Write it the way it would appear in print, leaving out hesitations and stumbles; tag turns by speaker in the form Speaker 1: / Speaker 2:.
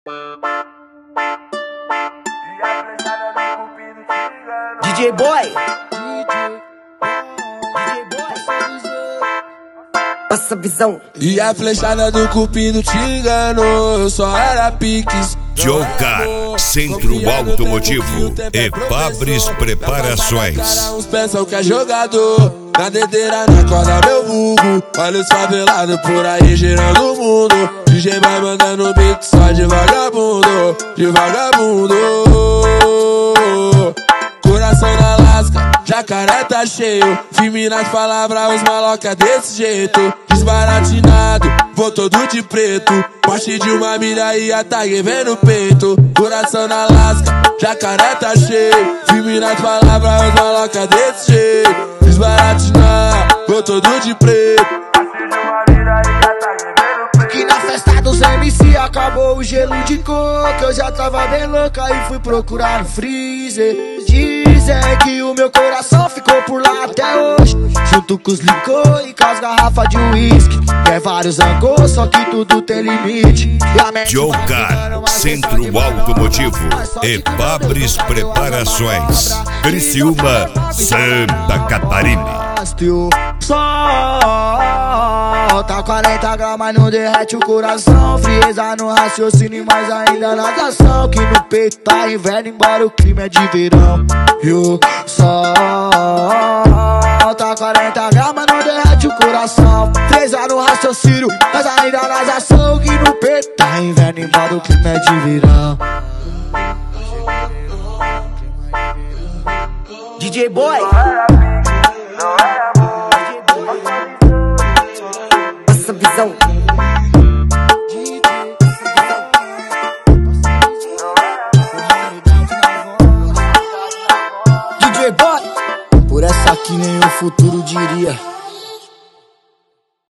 Speaker 1: DJ Boy, passa a visão.
Speaker 2: E a flechada do cupido te enganou, eu só era piques.
Speaker 3: Jocar, Centro Automotivo e Fabris Preparações.
Speaker 2: Uns pensam que é jogador, na dedeira na corda meu vulgo. Olha os favelados por aí girando o mundo. DJ vai mandando beat só de vagabundo, de vagabundo. Coração na lasca, jacaré tá cheio. Firme nas palavras, os maloca desse jeito. Desbaratinado, vou todo de preto. Poste de uma milha e a tag vem no peito. Coração na lasca, jacaré tá cheio. Firme nas palavras, os maloca desse jeito. Desbaratinado, vou todo de preto.
Speaker 4: Que na festa dos MC acabou o gelo de coco. Eu já tava bem louca e fui procurar no freezer. Dizem que o meu coração ficou por lá até hoje, junto com os licor e com as garrafas de uísque. É vários angos, só que tudo tem limite.
Speaker 3: Jocar, Centro Automotivo e Fabris Preparações. Criciúma, Santa Catarina.
Speaker 4: Tá 40 gramas, não derrete o coração. Frieza no raciocínio, mas ainda na ação. Que no peito tá inverno, embora o clima é de verão. E o sol tá 40 gramas, não derrete o coração. Frieza no raciocínio, mas ainda na ação. Que no peito tá inverno, embora o clima é de verão.
Speaker 1: DJ Boy, passa a visão.
Speaker 4: DJ Boy, por essa que nem o futuro diria.